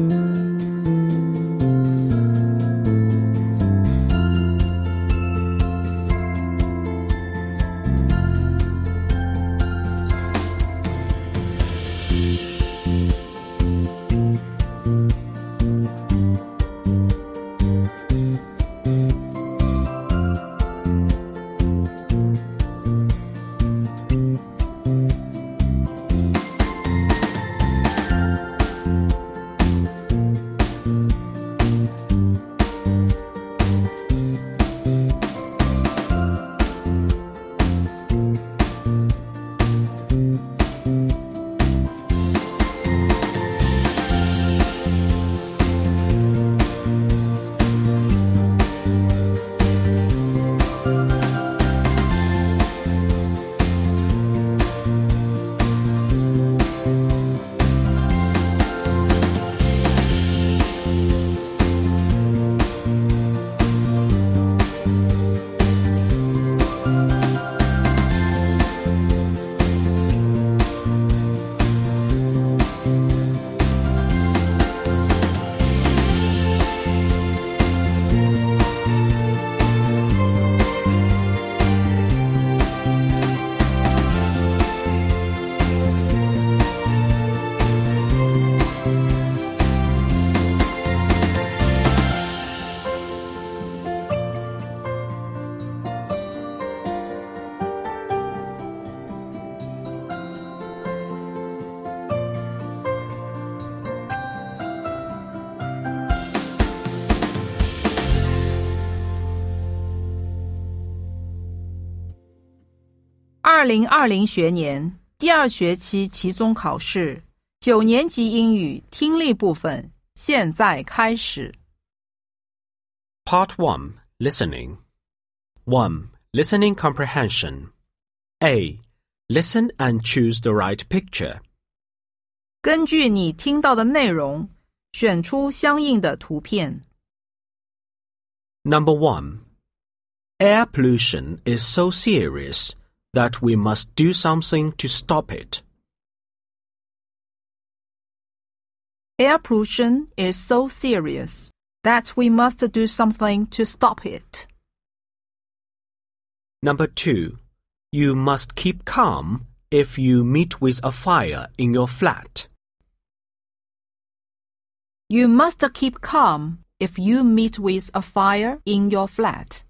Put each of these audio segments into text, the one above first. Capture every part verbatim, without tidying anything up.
二零二零学年第二学期期中考试九年级英语听力部分现在开始。 Part one. Listening. one. Listening comprehension. A. Listen and choose the right picture. 根据你听到的内容选出相应的图片。 Number one. Air pollution is so serious that we must do something to stop it. Air pollution is so serious that we must do something to stop it. Number two. You must keep calm if you meet with a fire in your flat. You must keep calm if you meet with a fire in your flat.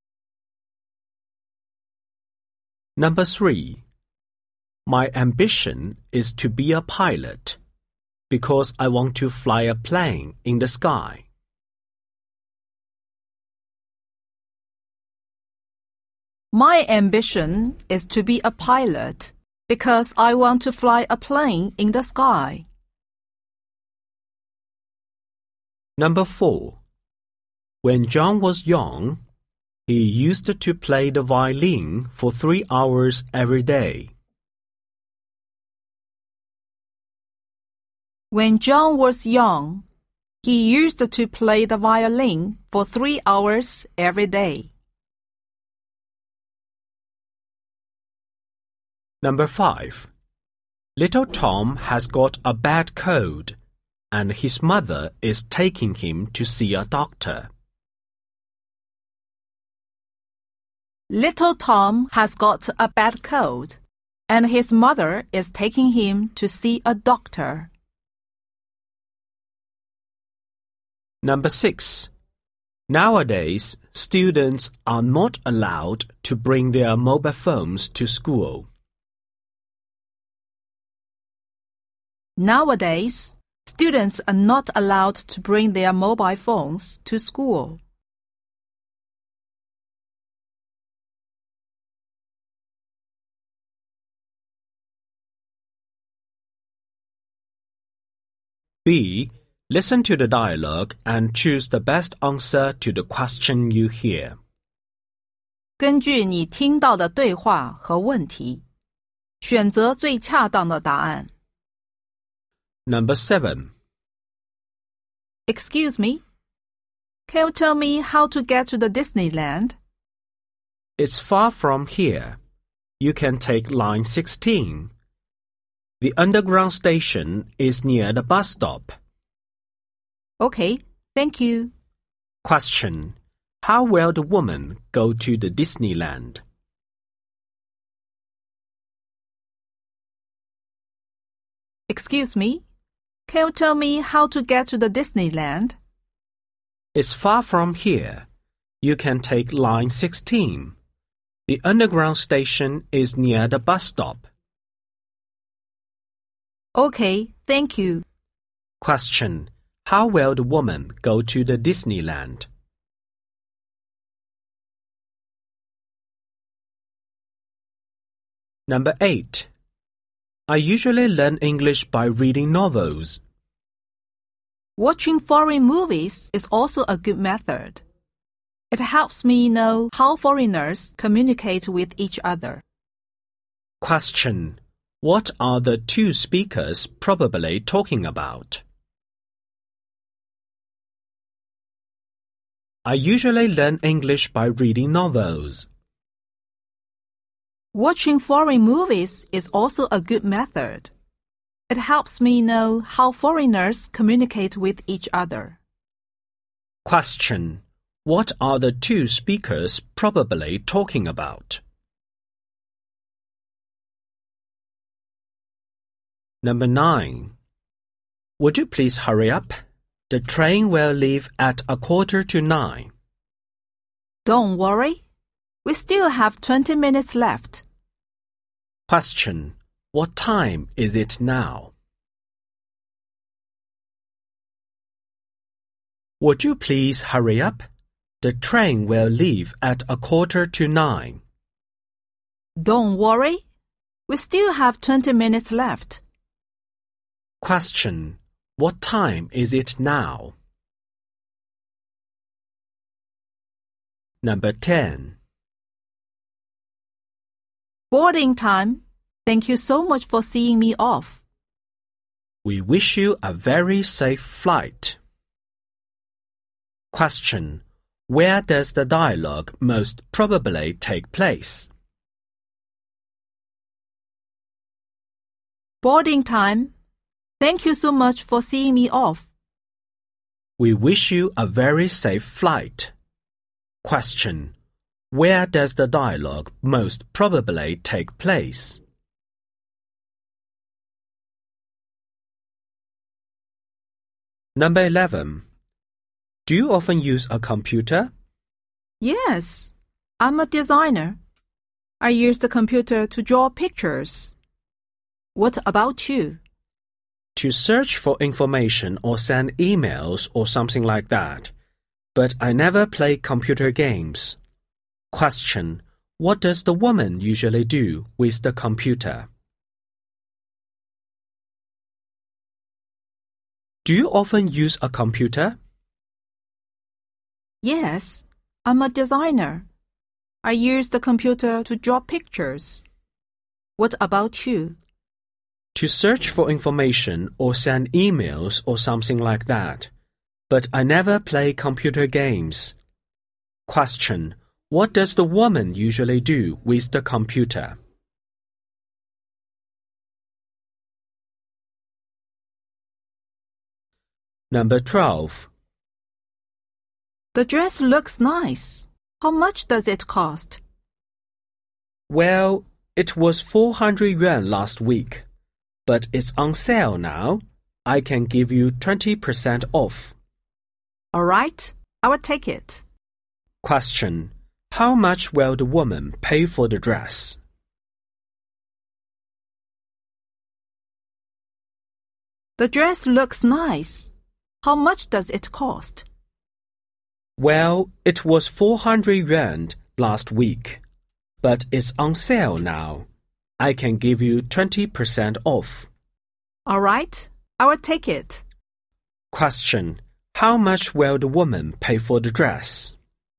Number three. My ambition is to be a pilot because I want to fly a plane in the sky. My ambition is to be a pilot because I want to fly a plane in the sky. Number four. When John was young, he used to play the violin for three hours every day. When John was young, he used to play the violin for three hours every day. Number five. Little Tom has got a bad cold, and his mother is taking him to see a doctor. Little Tom has got a bad cold, and his mother is taking him to see a doctor. Number six. Nowadays, students are not allowed to bring their mobile phones to school. Nowadays, students are not allowed to bring their mobile phones to school. B. Listen to the dialogue and choose the best answer to the question you hear. 根据你听到的对话和问题，选择最恰当的答案。 Number seven. Excuse me, can you tell me how to get to the Disneyland? It's far from here. You can take line sixteen. The underground station is near the bus stop. Okay, thank you. Question. How will the woman go to the Disneyland? Excuse me, can you tell me how to get to the Disneyland? It's far from here. You can take line sixteen. The underground station is near the bus stop. Okay, thank you. Question. How will the woman go to the Disneyland? Number eight. I usually learn English by reading novels. Watching foreign movies is also a good method. It helps me know how foreigners communicate with each other. Question. What are the two speakers probably talking about? I usually learn English by reading novels. Watching foreign movies is also a good method. It helps me know how foreigners communicate with each other. Question. What are the two speakers probably talking about? Number nine. Would you please hurry up? The train will leave at a quarter to nine. Don't worry. We still have twenty minutes left. Question. What time is it now? Would you please hurry up? The train will leave at a quarter to nine. Don't worry. We still have twenty minutes left. Question. What time is it now? Number ten. Boarding time. Thank you so much for seeing me off. We wish you a very safe flight. Question. Where does the dialogue most probably take place? Boarding time. Thank you so much for seeing me off. We wish you a very safe flight. Question. Where does the dialogue most probably take place? Number eleven. Do you often use a computer? Yes, I'm a designer. I use the computer to draw pictures. What about you? To search for information or send emails or something like that. But I never play computer games. Question. What does the woman usually do with the computer? Do you often use a computer? Yes, I'm a designer. I use the computer to draw pictures. What about you? To search for information or send emails or something like that. But I never play computer games. Question. What does the woman usually do with the computer? Number twelve. The dress looks nice. How much does it cost? Well, it was four hundred yuan last week. But it's on sale now. I can give you twenty percent off. All right, I will take it. Question. How much will the woman pay for the dress? The dress looks nice. How much does it cost? Well, it was four hundred yuan last week. But it's on sale now. I can give you twenty percent off. All right, I will take it. Question. How much will the woman pay for the dress?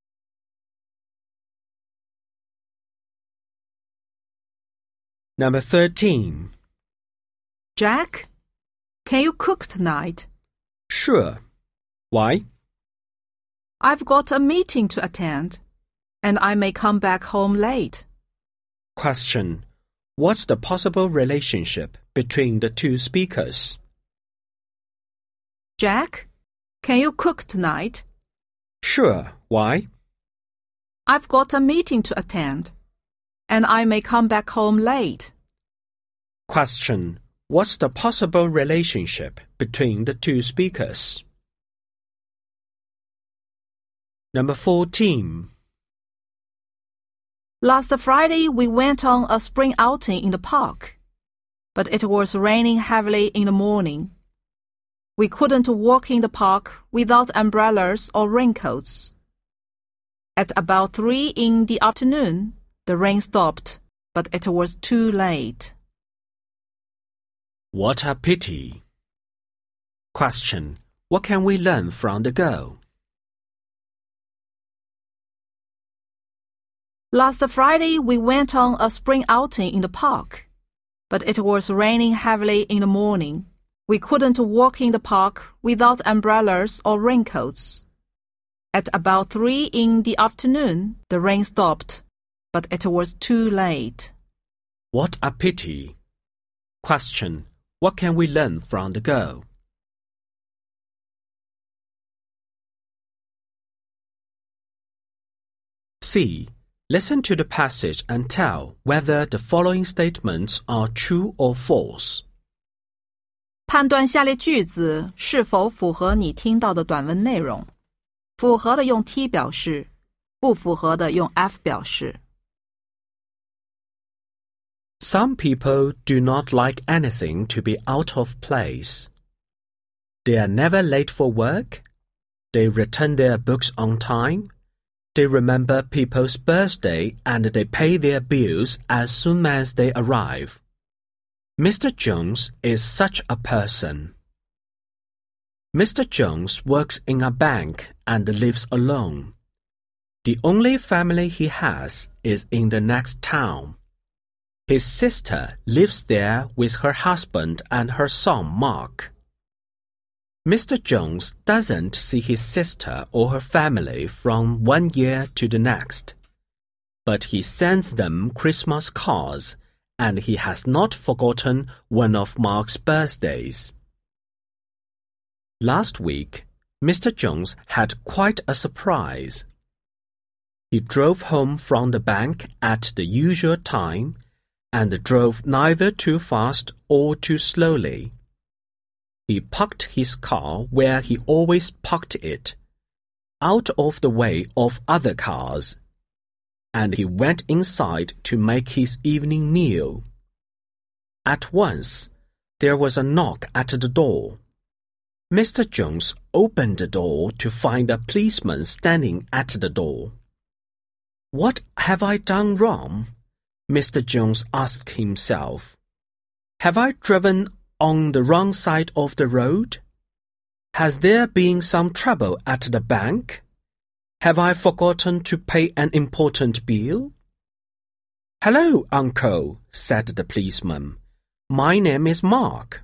Number thirteen. Jack, can you cook tonight? Sure. Why? I've got a meeting to attend, and I may come back home late. Question. What's the possible relationship between the two speakers? Jack, Can you cook tonight? Sure, why? I've got a meeting to attend, and I may come back home late. Question. What's the possible relationship between the two speakers? Number fourteen. Last Friday we went on a spring outing in the park, but it was raining heavily in the morning. We couldn't walk in the park without umbrellas or raincoats. At about three in the afternoon, the rain stopped, but it was too late. What a pity. Question. What can we learn from the girl? Last Friday we went on a spring outing in the park, but it was raining heavily in the morning. We couldn't walk in the park without umbrellas or raincoats. At about three in the afternoon, the rain stopped, but it was too late. What a pity. Question. What can we learn from the girl? C. Listen to the passage and tell whether the following statements are true or false. 判断下列句子是否符合你听到的短文内容。符合的用 T 表示，不符合的用 F 表示。 Some people do not like anything to be out of place. They are never late for work. They return their books on time. They remember people's birthday and they pay their bills as soon as they arrive. Mister Jones is such a person. Mister Jones works in a bank and lives alone. The only family he has is in the next town. His sister lives there with her husband and her son Mark. Mister Jones doesn't see his sister or her family from one year to the next, but he sends them Christmas cards, and he has not forgotten one of Mark's birthdays. Last week, Mister Jones had quite a surprise. He drove home from the bank at the usual time and drove neither too fast or too slowly. He parked his car where he always parked it, out of the way of other cars, and he went inside to make his evening meal. At once, there was a knock at the door. Mister Jones opened the door to find a policeman standing at the door. "What have I done wrong?" Mister Jones asked himself. "Have I driven on the wrong side of the road? Has there been some trouble at the bank? Have I forgotten to pay an important bill?" "Hello, Uncle," said the policeman. "My name is Mark."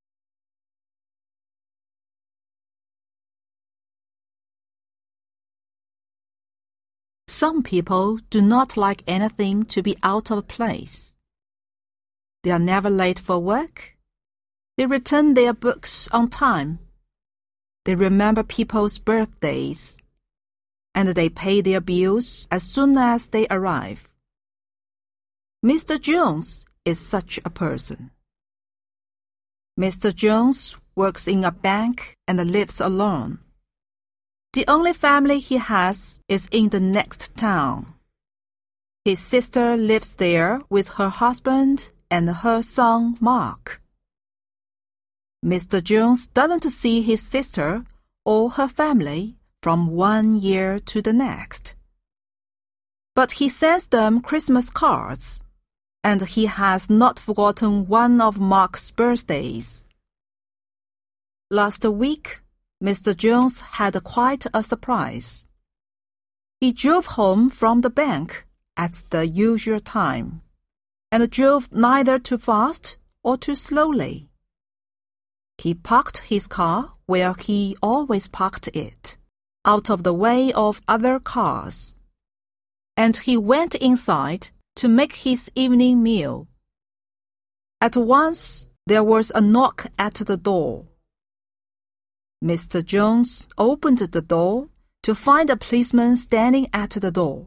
Some people do not like anything to be out of place. They are never late for work. They return their books on time. They remember people's birthdays. And they pay their bills as soon as they arrive. Mister Jones is such a person. Mister Jones works in a bank and lives alone. The only family he has is in the next town. His sister lives there with her husband and her son Mark. Mister Jones doesn't see his sister or her family from one year to the next. But he sends them Christmas cards, and he has not forgotten one of Mark's birthdays. Last week, Mister Jones had quite a surprise. He drove home from the bank at the usual time, and drove neither too fast or too slowly. He parked his car where he always parked it, out of the way of other cars. And he went inside to make his evening meal. At once there was a knock at the door. Mister Jones opened the door to find a policeman standing at the door.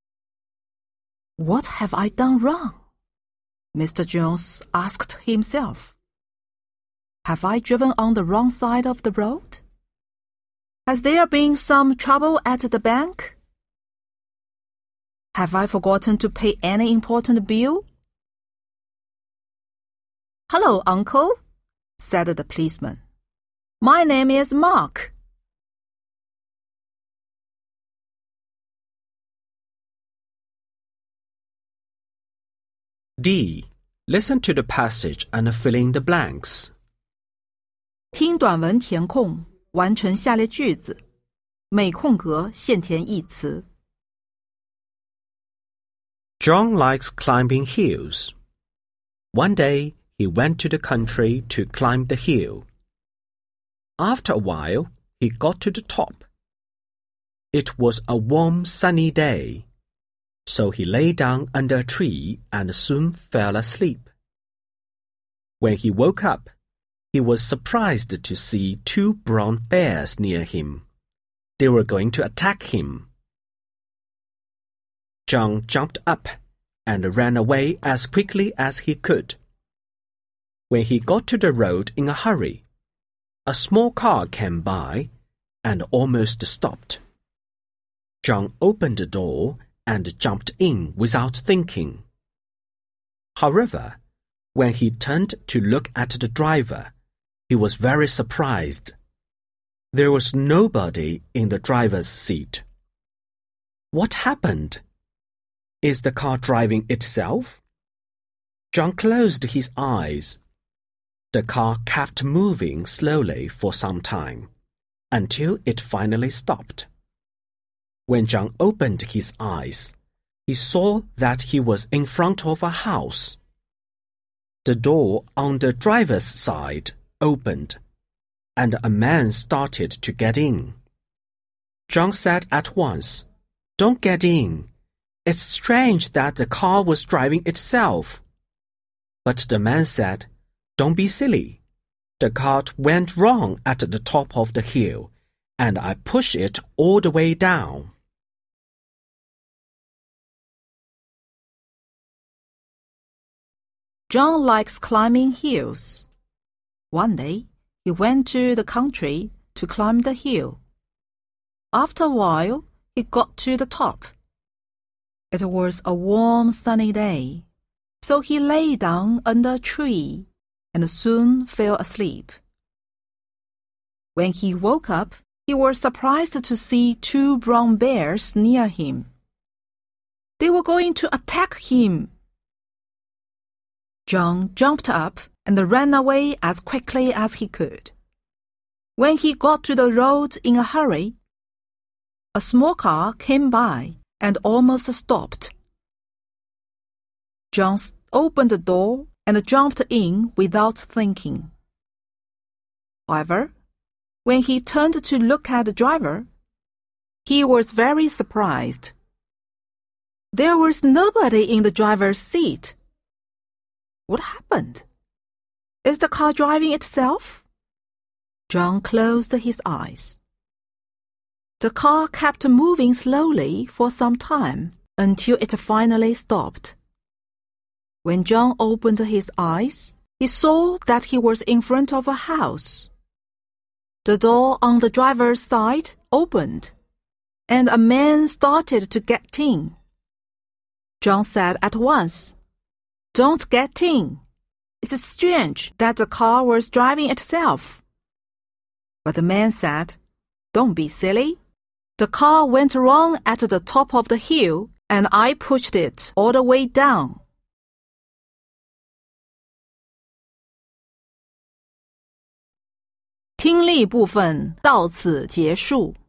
What have I done wrong? Mister Jones asked himself. Have I driven on the wrong side of the road? Has there been some trouble at the bank? Have I forgotten to pay any important bill? Hello, Uncle, said the policeman. My name is Mark. D. Listen to the passage and fill in the blanks. 听短文填空，完成下列句子，每空格现填一词。 John likes climbing hills. One day, he went to the country to climb the hill. After a while, he got to the top. It was a warm, sunny day, so he lay down under a tree and soon fell asleep. When he woke up, he was surprised to see two brown bears near him. They were going to attack him. John jumped up and ran away as quickly as he could. When he got to the road in a hurry, a small car came by and almost stopped. John opened the door and jumped in without thinking. However, when he turned to look at the driver, he was very surprised. There was nobody in the driver's seat. What happened? Is the car driving itself? John closed his eyes. The car kept moving slowly for some time, until it finally stopped. When John opened his eyes, he saw that he was in front of a house. The door on the driver's side opened, and a man started to get in. John said at once, "Don't get in. It's strange that the car was driving itself." But the man said, "Don't be silly. The cart went wrong at the top of the hill, and I pushed it all the way down." John likes climbing hills. One day, he went to the country to climb the hill. After a while, he got to the top. It was a warm, sunny day, so he lay down under a tree and soon fell asleep. When he woke up, he was surprised to see two brown bears near him. They were going to attack him. John jumped up and ran away as quickly as he could. When he got to the road in a hurry, a small car came by and almost stopped. John opened the door and jumped in without thinking. However, when he turned to look at the driver, he was very surprised. There was nobody in the driver's seat. What happened? Is the car driving itself? John closed his eyes. The car kept moving slowly for some time until it finally stopped. When John opened his eyes, he saw that he was in front of a house. The door on the driver's side opened, and a man started to get in. John said at once, "Don't get in. It's strange that the car was driving itself." But the man said, "Don't be silly. The car went wrong at the top of the hill, and I pushed it all the way down." 听力部分到此结束。